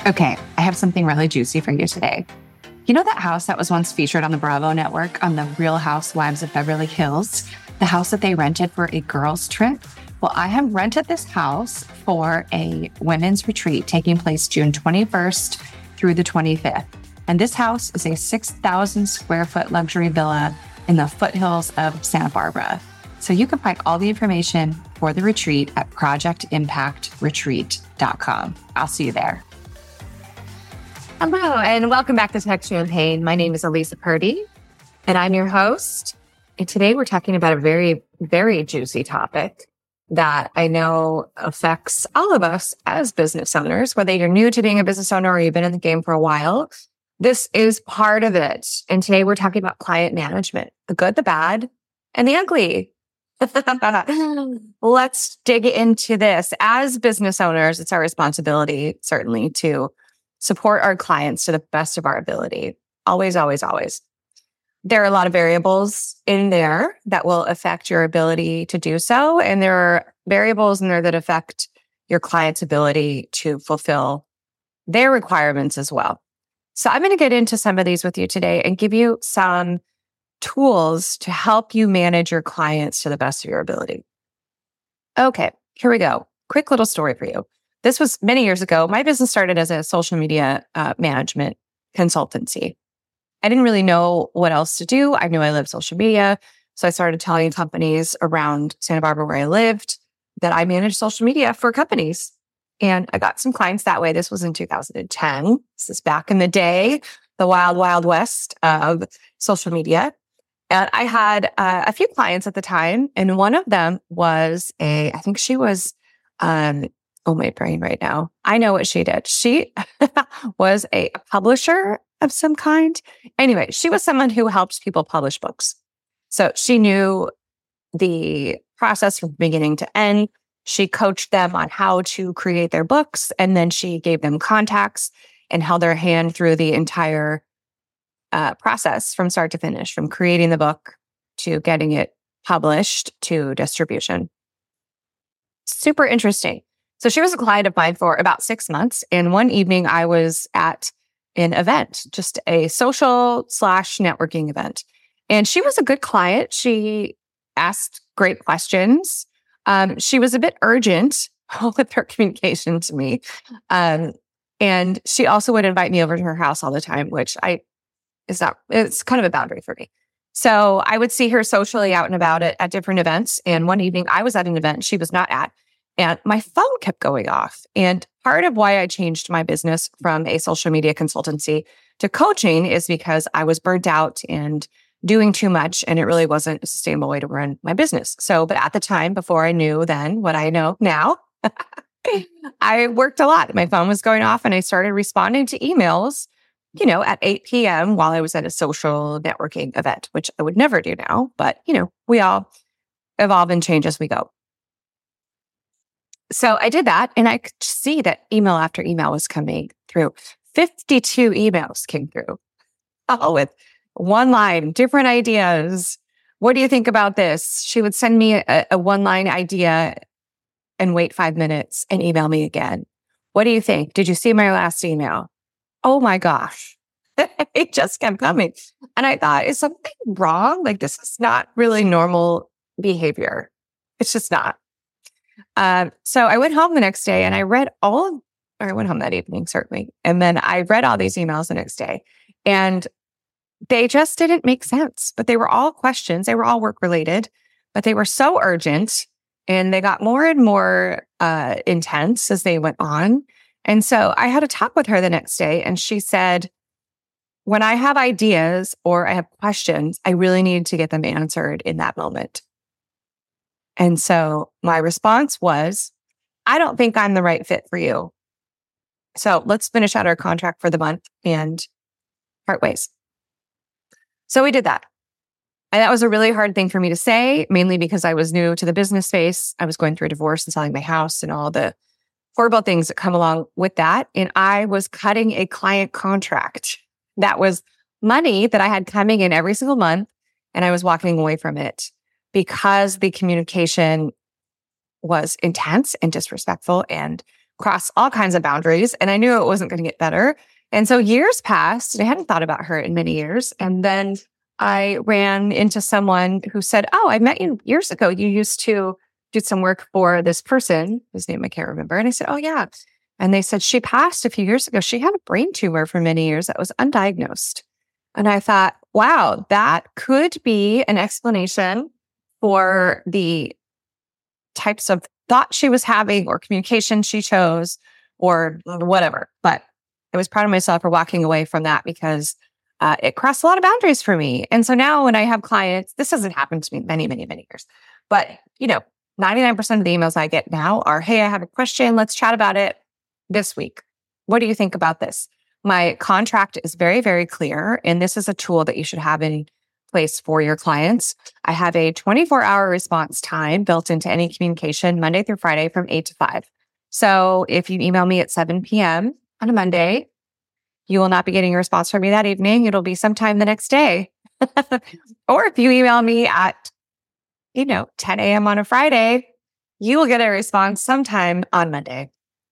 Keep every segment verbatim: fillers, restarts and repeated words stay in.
Okay, I have something really juicy for you today. You know that house that was once featured on the Bravo network on the Real Housewives of Beverly Hills? The house that they rented for a girls' trip? Well, I have rented this house for a women's retreat taking place June twenty-first through the twenty-fifth. And this house is a six thousand square foot luxury villa in the foothills of Santa Barbara. So you can find all the information for the retreat at project impact retreat dot com. I'll see you there. Hello, and welcome back to Tech Champagne. My name is Elisa Purdy, and I'm your host. And today we're talking about a very, very juicy topic that I know affects all of us as business owners, whether you're new to being a business owner or you've been in the game for a while. This is part of it. And today we're talking about client management, the good, the bad, and the ugly. Let's dig into this. As business owners, it's our responsibility, certainly, to support our clients to the best of our ability. Always, always, always. There are a lot of variables in there that will affect your ability to do so. And there are variables in there that affect your client's ability to fulfill their requirements as well. So I'm going to get into some of these with you today and give you some tools to help you manage your clients to the best of your ability. Okay, here we go. Quick little story for you. This was many years ago. My business started as a social media uh, management consultancy. I didn't really know what else to do. I knew I lived social media. So I started telling companies around Santa Barbara where I lived that I managed social media for companies. And I got some clients that way. This was in two thousand ten. This is back in the day, the wild, wild west of social media. And I had uh, a few clients at the time. And one of them was a, I think she was, um, oh, my brain right now. I know what she did. She was a publisher of some kind. Anyway, she was someone who helps people publish books. So she knew the process from beginning to end. She coached them on how to create their books, and then she gave them contacts and held their hand through the entire uh, process from start to finish, from creating the book to getting it published to distribution. Super interesting. So she was a client of mine for about six months. And one evening I was at an event, just a social slash networking event. And she was a good client. She asked great questions. Um, she was a bit urgent with her communication to me. Um, and she also would invite me over to her house all the time, which I is not, it's kind of a boundary for me. So I would see her socially out and about at, at different events. And one evening I was at an event she was not at. And my phone kept going off. And part of why I changed my business from a social media consultancy to coaching is because I was burnt out and doing too much, and it really wasn't a sustainable way to run my business. So, but at the time, before I knew then what I know now, I worked a lot. My phone was going off and I started responding to emails, you know, at eight p.m. while I was at a social networking event, which I would never do now. But, you know, we all evolve and change as we go. So I did that, and I could see that email after email was coming through. fifty-two emails came through, all with one line, different ideas. What do you think about this? She would send me a, a one-line idea and wait five minutes and email me again. What do you think? Did you see my last email? Oh my gosh. It just kept coming. And I thought, is something wrong? Like, this is not really normal behavior. It's just not. Um, so I went home the next day and I read all of, or I went home that evening, certainly. And then I read all these emails the next day, and they just didn't make sense, but they were all questions. They were all work related, but they were so urgent, and they got more and more uh, intense as they went on. And so I had a talk with her the next day, and she said, when I have ideas or I have questions, I really need to get them answered in that moment. And so my response was, I don't think I'm the right fit for you. So let's finish out our contract for the month and part ways. So we did that. And that was a really hard thing for me to say, mainly because I was new to the business space. I was going through a divorce and selling my house and all the horrible things that come along with that. And I was cutting a client contract. That was money that I had coming in every single month, and I was walking away from it because the communication was intense and disrespectful, and cross all kinds of boundaries. And I knew it wasn't going to get better. And so years passed. I hadn't thought about her in many years. And then I ran into someone who said, oh, I met you years ago. You used to do some work for this person, whose name I can't remember. And I said, oh, yeah. And they said, she passed a few years ago. She had a brain tumor for many years that was undiagnosed. And I thought, wow, that could be an explanation for the types of thought she was having or communication she chose or whatever. But I was proud of myself for walking away from that because uh, it crossed a lot of boundaries for me. And so now when I have clients, this hasn't happened to me many, many, many years. But, you know, ninety-nine percent of the emails I get now are, hey, I have a question. Let's chat about it this week. What do you think about this? My contract is very, very clear. And this is a tool that you should have in place for your clients. I have a twenty-four hour response time built into any communication Monday through Friday from eight to five. So if you email me at seven p.m. on a Monday, you will not be getting a response from me that evening. It'll be sometime the next day. Or if you email me at, you know, ten a.m. on a Friday, you will get a response sometime on Monday.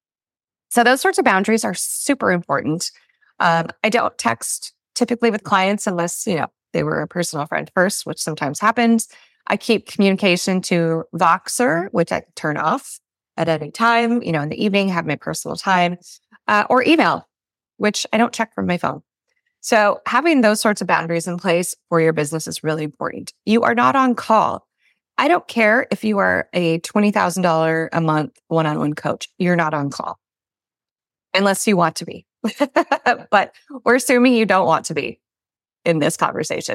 So those sorts of boundaries are super important. Um, I don't text typically with clients unless, you know, they were a personal friend first, which sometimes happens. I keep communication to Voxer, which I can turn off at any time, you know, in the evening, have my personal time, uh, or email, which I don't check from my phone. So having those sorts of boundaries in place for your business is really important. You are not on call. I don't care if you are a twenty thousand dollars a month one-on-one coach. You're not on call unless you want to be. But we're assuming you don't want to be in this conversation.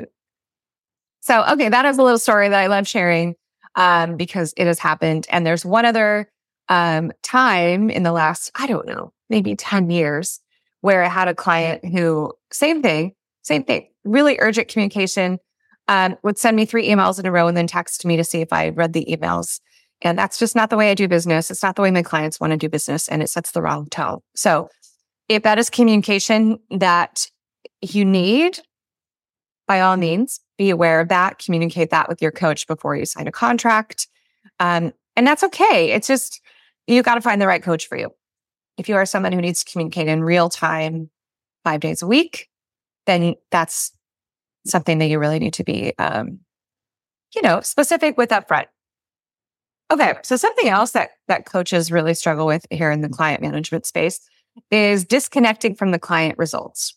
So, okay, that is a little story that I love sharing um, because it has happened. And there's one other um, time in the last, I don't know, maybe ten years where I had a client who, same thing, same thing, really urgent communication, um, would send me three emails in a row and then text me to see if I read the emails. And that's just not the way I do business. It's not the way my clients want to do business, and it sets the wrong tone. So if that is communication that you need, by all means, be aware of that. Communicate that with your coach before you sign a contract. Um, and that's okay. It's just, you got to find the right coach for you. If you are someone who needs to communicate in real time, five days a week, then that's something that you really need to be, um, you know, specific with upfront. Okay, so something else that that coaches really struggle with here in the client management space is disconnecting from the client results.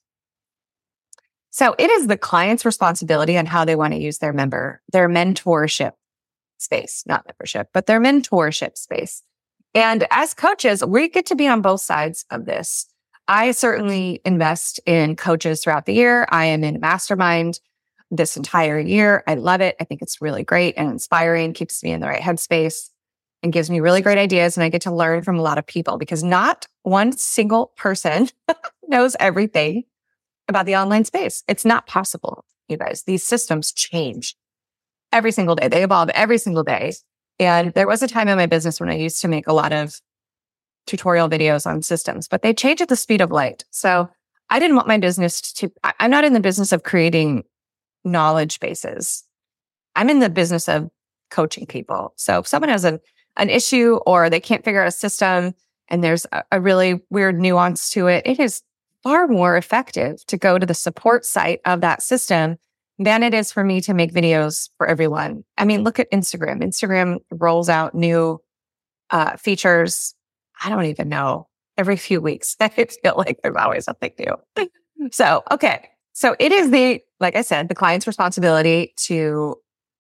So it is the client's responsibility on how they want to use their member, their mentorship space, not membership, but their mentorship space. And as coaches, we get to be on both sides of this. I certainly invest in coaches throughout the year. I am in mastermind this entire year. I love it. I think it's really great and inspiring, keeps me in the right headspace and gives me really great ideas. And I get to learn from a lot of people because not one single person knows everything about the online space. It's not possible, you guys. These systems change every single day. They evolve every single day. And there was a time in my business when I used to make a lot of tutorial videos on systems, but they change at the speed of light. So I didn't want my business to, I'm not in the business of creating knowledge bases. I'm in the business of coaching people. So if someone has an, an issue or they can't figure out a system and there's a, a really weird nuance to it, it is far more effective to go to the support site of that system than it is for me to make videos for everyone. I mean, look at Instagram. Instagram rolls out new uh, features. I don't even know, every few weeks. I feel like there's always something new. So, okay. So it is the, like I said, the client's responsibility to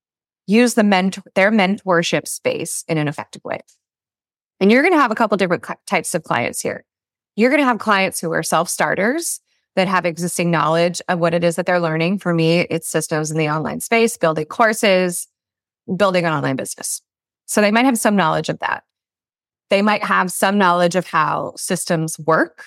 use the mentor, their mentorship space in an effective way. And you're going to have a couple different types of clients here. You're going to have clients who are self-starters that have existing knowledge of what it is that they're learning. For me, it's systems in the online space, building courses, building an online business. So they might have some knowledge of that. They might have some knowledge of how systems work.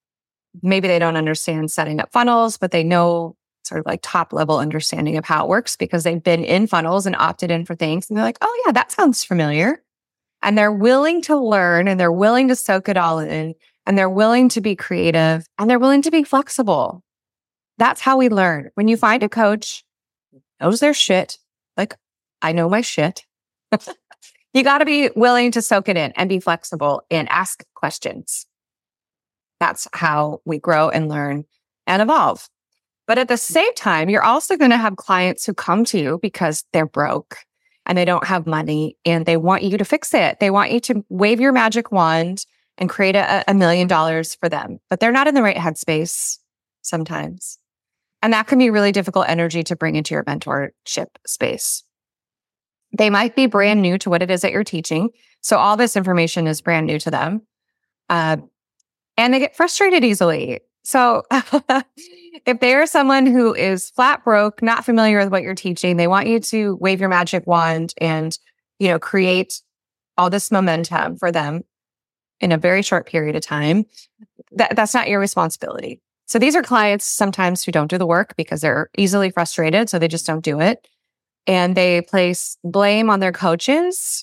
Maybe they don't understand setting up funnels, but they know sort of like top level understanding of how it works because they've been in funnels and opted in for things. And they're like, oh yeah, that sounds familiar. And they're willing to learn and they're willing to soak it all in. And they're willing to be creative and they're willing to be flexible. That's how we learn. When you find a coach who knows their shit, like I know my shit, You got to be willing to soak it in and be flexible and ask questions. That's how we grow and learn and evolve. But at the same time, you're also going to have clients who come to you because they're broke and they don't have money and they want you to fix it. They want you to wave your magic wand and create a, a million dollars for them, but they're not in the right headspace sometimes. And that can be really difficult energy to bring into your mentorship space. They might be brand new to what it is that you're teaching. So all this information is brand new to them. Uh, and they get frustrated easily. So if they are someone who is flat broke, not familiar with what you're teaching, they want you to wave your magic wand and, you know, create all this momentum for them in a very short period of time, that, that's not your responsibility. So these are clients sometimes who don't do the work because they're easily frustrated, so they just don't do it. And they place blame on their coaches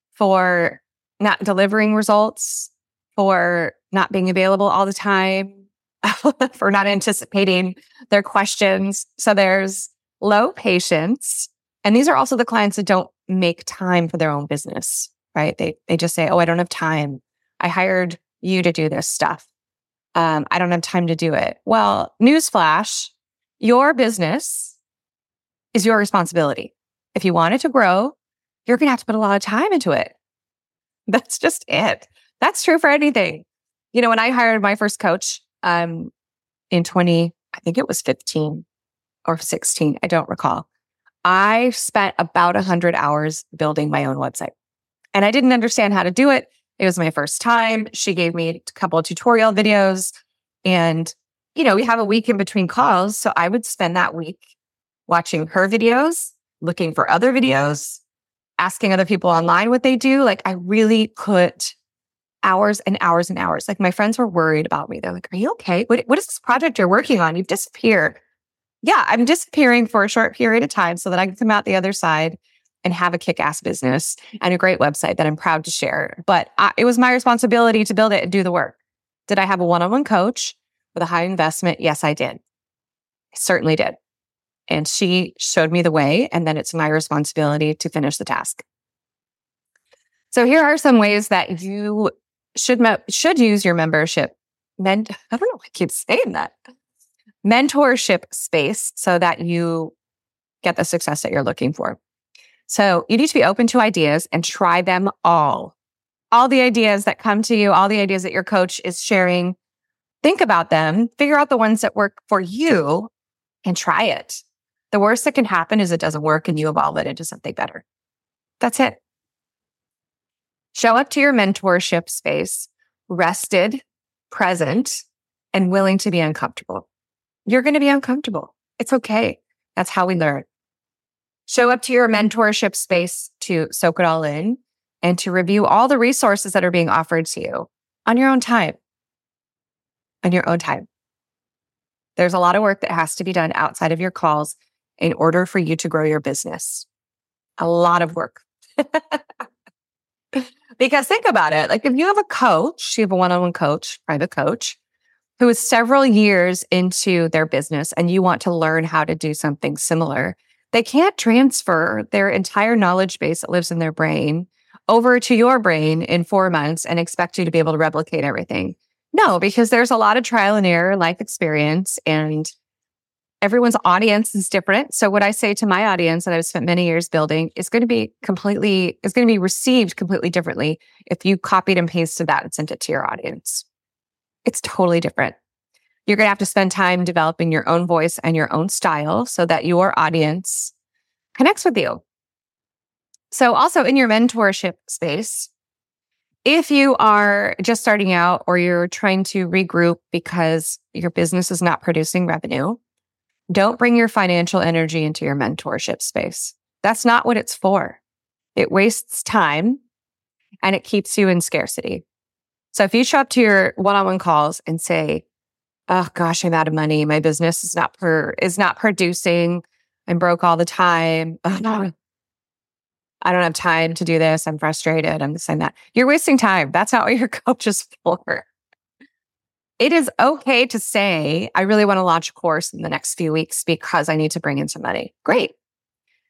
for not delivering results, for not being available all the time, for not anticipating their questions. So there's low patience. And these are also the clients that don't make time for their own business, right? They they just say, oh, I don't have time. I hired you to do this stuff. Um, I don't have time to do it. Well, newsflash, your business is your responsibility. If you want it to grow, you're going to have to put a lot of time into it. That's just it. That's true for anything. You know, when I hired my first coach um, in twenty, I think it was fifteen or sixteen, I don't recall. I spent about one hundred hours building my own website. And I didn't understand how to do it. It was my first time. She gave me a couple of tutorial videos. And, you know, we have a week in between calls. So I would spend that week watching her videos, looking for other videos, asking other people online what they do. Like I really put hours and hours and hours. Like my friends were worried about me. They're like, are you okay? What, what is this project you're working on? You've disappeared. Yeah, I'm disappearing for a short period of time so that I can come out the other side and have a kick-ass business and a great website that I'm proud to share. But I, it was my responsibility to build it and do the work. Did I have a one-on-one coach with a high investment? Yes, I did. I certainly did. And she showed me the way, and then it's my responsibility to finish the task. So here are some ways that you should me- should use your membership. Men- I don't know why I keep saying that. Mentorship space so that you get the success that you're looking for. So you need to be open to ideas and try them all. All the ideas that come to you, all the ideas that your coach is sharing, think about them, figure out the ones that work for you, and try it. The worst that can happen is it doesn't work and you evolve it into something better. That's it. Show up to your mentorship space, rested, present, and willing to be uncomfortable. You're going to be uncomfortable. It's okay. That's how we learn. Show up to your mentorship space to soak it all in and to review all the resources that are being offered to you on your own time. On your own time. There's a lot of work that has to be done outside of your calls in order for you to grow your business. A lot of work. Because think about it. Like if you have a coach, you have a one-on-one coach, private coach, who is several years into their business and you want to learn how to do something similar, they can't transfer their entire knowledge base that lives in their brain over to your brain in four months and expect you to be able to replicate everything. No, because there's a lot of trial and error, life experience, and everyone's audience is different. So what I say to my audience that I've spent many years building is going to be completely, is going to be received completely differently if you copied and pasted that and sent it to your audience. It's totally different. You're going to have to spend time developing your own voice and your own style so that your audience connects with you. So also in your mentorship space, if you are just starting out or you're trying to regroup because your business is not producing revenue, don't bring your financial energy into your mentorship space. That's not what it's for. It wastes time and it keeps you in scarcity. So if you show up to your one-on-one calls and say, oh gosh, I'm out of money. My business is not per is not producing. I'm broke all the time. Oh, no. I don't have time to do this. I'm frustrated. I'm this and that. You're wasting time. That's not what your coach is for. It is okay to say, I really want to launch a course in the next few weeks because I need to bring in some money. Great.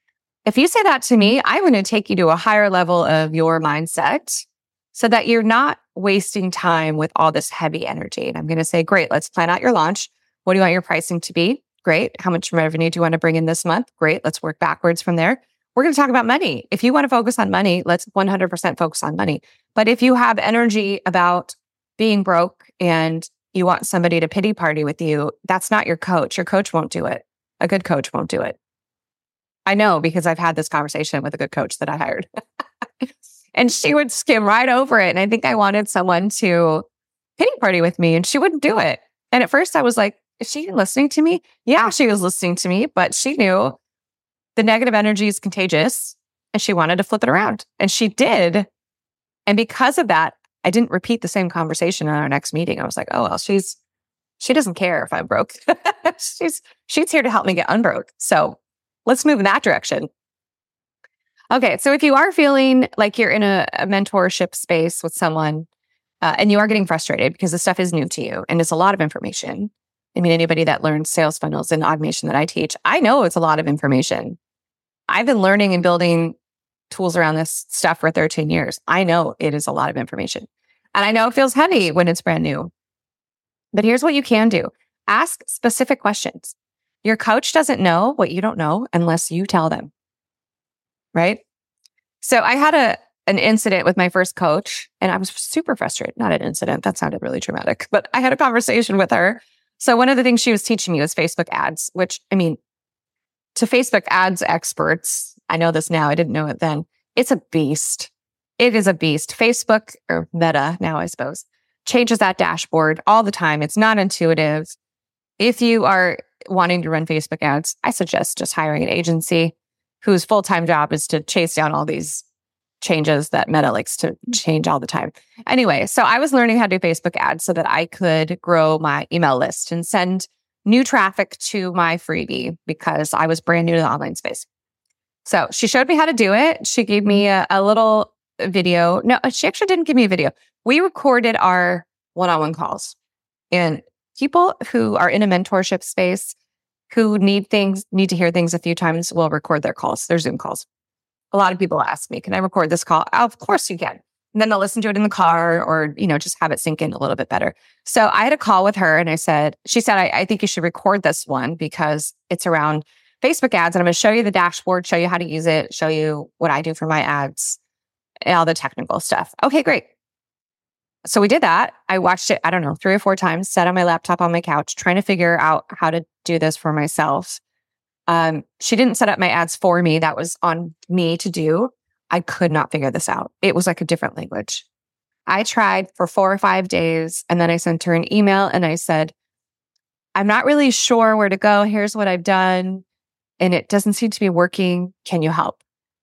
If you say that to me, I'm going to take you to a higher level of your mindset so that you're not wasting time with all this heavy energy. And I'm going to say, great, let's plan out your launch. What do you want your pricing to be? Great. How much revenue do you want to bring in this month? Great. Let's work backwards from there. We're going to talk about money. If you want to focus on money, let's one hundred percent focus on money. But if you have energy about being broke and you want somebody to pity party with you, that's not your coach. Your coach won't do it. A good coach won't do it. I know because I've had this conversation with a good coach that I hired. And she would skim right over it. And I think I wanted someone to pity party with me and she wouldn't do it. And at first I was like, is she listening to me? Yeah, she was listening to me, but she knew the negative energy is contagious and she wanted to flip it around. And she did. And because of that, I didn't repeat the same conversation in our next meeting. I was like, oh, well, she's, she doesn't care if I'm broke. she's, she's here to help me get unbroke. So let's move in that direction. Okay. So if you are feeling like you're in a, a mentorship space with someone uh, and you are getting frustrated because the stuff is new to you and it's a lot of information. I mean, anybody that learns sales funnels and automation that I teach, I know it's a lot of information. I've been learning and building tools around this stuff for thirteen years. I know it is a lot of information. And I know it feels heavy when it's brand new. But here's what you can do. Ask specific questions. Your coach doesn't know what you don't know unless you tell them. Right? So I had a an incident with my first coach and I was super frustrated. Not an incident. That sounded really dramatic. But I had a conversation with her. So one of the things she was teaching me was Facebook ads, which, I mean, to Facebook ads experts, I know this now, I didn't know it then, it's a beast. It is a beast. Facebook, or Meta now, I suppose, changes that dashboard all the time. It's not intuitive. If you are wanting to run Facebook ads, I suggest just hiring an agency whose full-time job is to chase down all these changes that Meta likes to change all the time. Anyway, so I was learning how to do Facebook ads so that I could grow my email list and send new traffic to my freebie because I was brand new to the online space. So she showed me how to do it. She gave me a, a little video. No, she actually didn't give me a video. We recorded our one-on-one calls. And people who are in a mentorship space who need things, need to hear things a few times will record their calls, their Zoom calls. A lot of people ask me, can I record this call? Oh, of course you can. And then they'll listen to it in the car or, you know, just have it sink in a little bit better. So I had a call with her and I said, she said, I, I think you should record this one because it's around Facebook ads. And I'm going to show you the dashboard, show you how to use it, show you what I do for my ads and all the technical stuff. Okay, great. So we did that. I watched it, I don't know, three or four times, sat on my laptop on my couch, trying to figure out how to do this for myself. Um, she didn't set up my ads for me. That was on me to do. I could not figure this out. It was like a different language. I tried for four or five days and then I sent her an email and I said, I'm not really sure where to go. Here's what I've done. And it doesn't seem to be working. Can you help?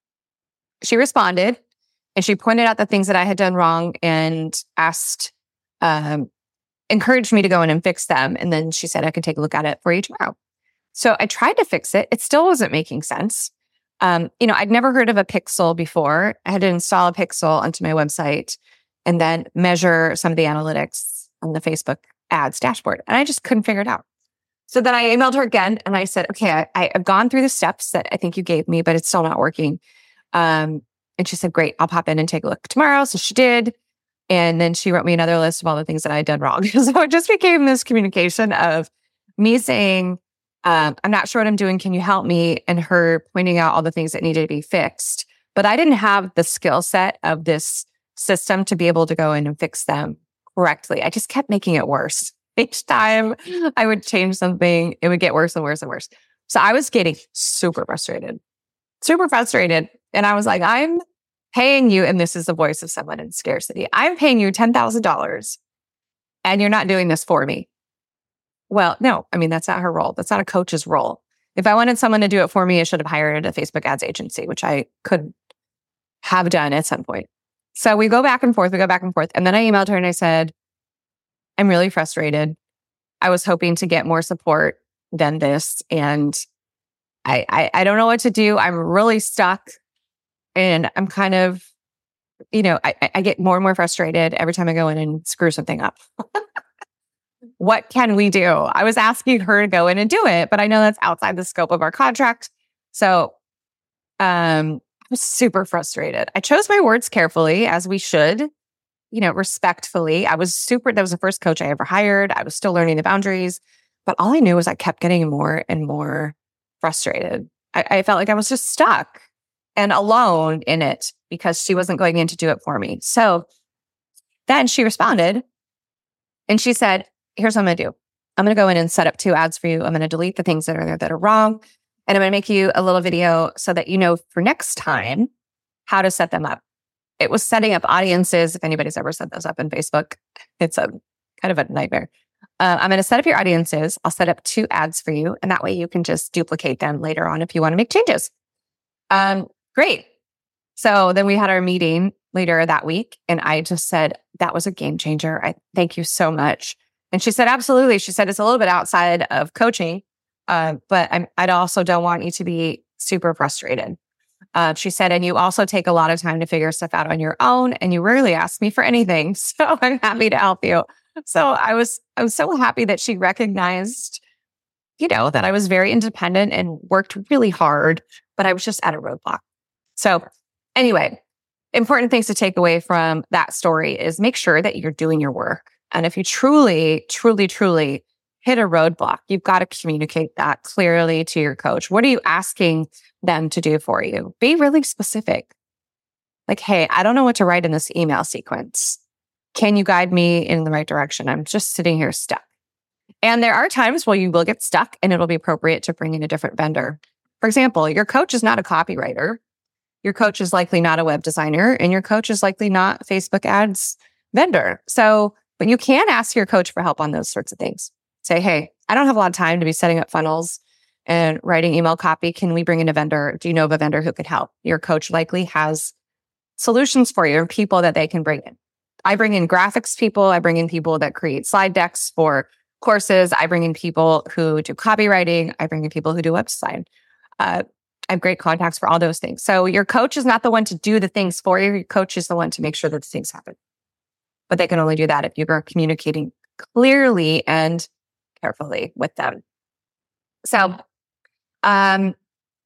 She responded and she pointed out the things that I had done wrong and asked, um, encouraged me to go in and fix them. And then she said, I could take a look at it for you tomorrow. So I tried to fix it. It still wasn't making sense. Um, you know, I'd never heard of a pixel before. I had to install a pixel onto my website and then measure some of the analytics on the Facebook ads dashboard. And I just couldn't figure it out. So then I emailed her again and I said, okay, I, I've gone through the steps that I think you gave me, but it's still not working. Um, and she said, great, I'll pop in and take a look tomorrow. So she did. And then she wrote me another list of all the things that I had done wrong. So it just became this communication of me saying, Um, I'm not sure what I'm doing. Can you help me? And her pointing out all the things that needed to be fixed. But I didn't have the skill set of this system to be able to go in and fix them correctly. I just kept making it worse. Each time I would change something, it would get worse and worse and worse. So I was getting super frustrated, super frustrated. And I was like, I'm paying you, and this is the voice of someone in scarcity. I'm paying you ten thousand dollars and you're not doing this for me. Well, no, I mean, that's not her role. That's not a coach's role. If I wanted someone to do it for me, I should have hired a Facebook ads agency, which I could have done at some point. So we go back and forth, we go back and forth. And then I emailed her and I said, I'm really frustrated. I was hoping to get more support than this. And I, I, I don't know what to do. I'm really stuck. And I'm kind of, you know, I, I get more and more frustrated every time I go in and screw something up. What can we do? I was asking her to go in and do it, but I know that's outside the scope of our contract. So Um, I was super frustrated. I chose my words carefully, as we should, you know, respectfully. I was super, that was the first coach I ever hired. I was still learning the boundaries, but all I knew was I kept getting more and more frustrated. I, I felt like I was just stuck and alone in it because she wasn't going in to do it for me. So then she responded and she said, here's what I'm going to do. I'm going to go in and set up two ads for you. I'm going to delete the things that are there that are wrong. And I'm going to make you a little video so that you know for next time how to set them up. It was setting up audiences. If anybody's ever set those up in Facebook, it's a kind of a nightmare. Uh, I'm going to set up your audiences. I'll set up two ads for you. And that way you can just duplicate them later on if you want to make changes. Um, great. So then we had our meeting later that week. And I just said, that was a game changer. I thank you so much. And she said, absolutely. She said, it's a little bit outside of coaching, uh, but I'm, I also don't want you to be super frustrated. Uh, she said, and you also take a lot of time to figure stuff out on your own, and you rarely ask me for anything. So I'm happy to help you. So I was, I was so happy that she recognized, you know, that I was very independent and worked really hard, but I was just at a roadblock. So anyway, important things to take away from that story is make sure that you're doing your work. And if you truly, truly, truly hit a roadblock, you've got to communicate that clearly to your coach. What are you asking them to do for you? Be really specific. Like, hey, I don't know what to write in this email sequence. Can you guide me in the right direction? I'm just sitting here stuck. And there are times where you will get stuck and it'll be appropriate to bring in a different vendor. For example, your coach is not a copywriter. Your coach is likely not a web designer, and your coach is likely not Facebook ads vendor. So, but you can ask your coach for help on those sorts of things. Say, hey, I don't have a lot of time to be setting up funnels and writing email copy. Can we bring in a vendor? Do you know of a vendor who could help? Your coach likely has solutions for you, people that they can bring in. I bring in graphics people. I bring in people that create slide decks for courses. I bring in people who do copywriting. I bring in people who do web design. Uh, I have great contacts for all those things. So your coach is not the one to do the things for you. Your coach is the one to make sure that the things happen. But they can only do that if you are communicating clearly and carefully with them. So, um,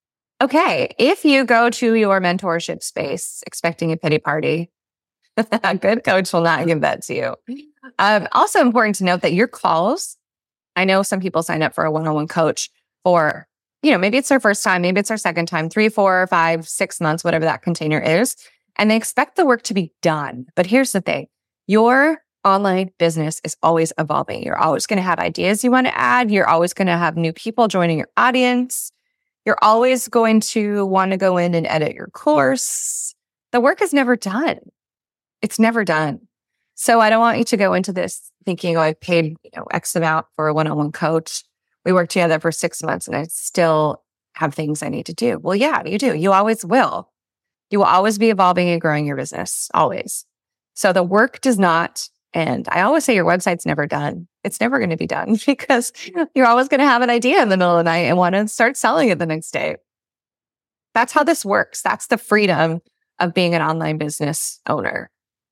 okay, if you go to your mentorship space expecting a pity party, a good coach will not give that to you. Um, also important to note that your calls, I know some people sign up for a one-on-one coach for, you know, maybe it's their first time, maybe it's their second time, three, four, five, six months, whatever that container is, and they expect the work to be done. But here's the thing. Your online business is always evolving. You're always going to have ideas you want to add. You're always going to have new people joining your audience. You're always going to want to go in and edit your course. The work is never done. It's never done. So I don't want you to go into this thinking, oh, I paid, you know, X amount for a one-on-one coach. We worked together for six months and I still have things I need to do. Well, yeah, you do. You always will. You will always be evolving and growing your business, always. So the work does not end. I always say your website's never done. It's never going to be done because you're always going to have an idea in the middle of the night and want to start selling it the next day. That's how this works. That's the freedom of being an online business owner.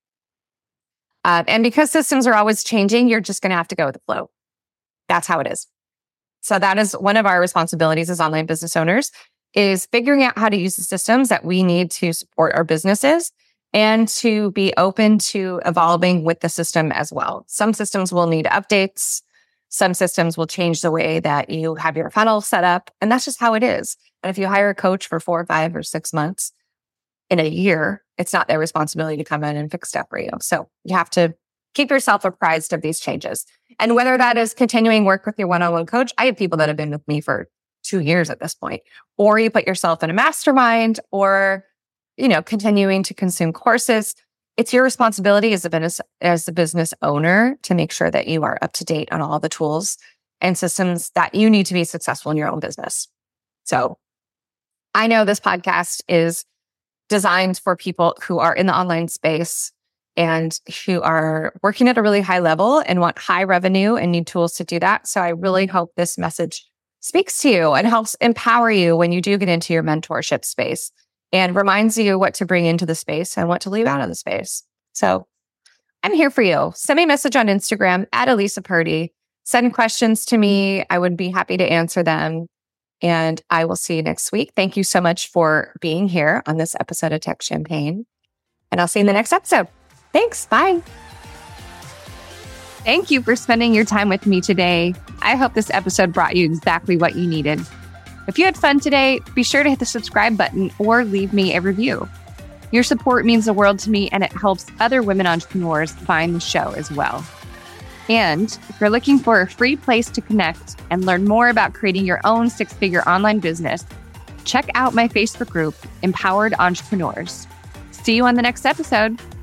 Uh, and because systems are always changing, you're just going to have to go with the flow. That's how it is. So that is one of our responsibilities as online business owners, is figuring out how to use the systems that we need to support our businesses and to be open to evolving with the system as well. Some systems will need updates. Some systems will change the way that you have your funnel set up. And that's just how it is. And if you hire a coach for four or five or six months in a year, it's not their responsibility to come in and fix stuff for you. So you have to keep yourself apprised of these changes. And whether that is continuing work with your one-on-one coach, I have people that have been with me for two years at this point, or you put yourself in a mastermind, or, you know, continuing to consume courses. It's your responsibility as a business, as a business owner to make sure that you are up to date on all the tools and systems that you need to be successful in your own business. So I know this podcast is designed for people who are in the online space and who are working at a really high level and want high revenue and need tools to do that. So I really hope this message speaks to you and helps empower you when you do get into your mentorship space and reminds you what to bring into the space and what to leave out of the space. So I'm here for you. Send me a message on Instagram at Elisa Purdy. Send questions to me. I would be happy to answer them. And I will see you next week. Thank you so much for being here on this episode of Tech Champagne. And I'll see you in the next episode. Thanks. Bye. Thank you for spending your time with me today. I hope this episode brought you exactly what you needed. If you had fun today, be sure to hit the subscribe button or leave me a review. Your support means the world to me, and it helps other women entrepreneurs find the show as well. And if you're looking for a free place to connect and learn more about creating your own six-figure online business, check out my Facebook group, Empowered Entrepreneurs. See you on the next episode.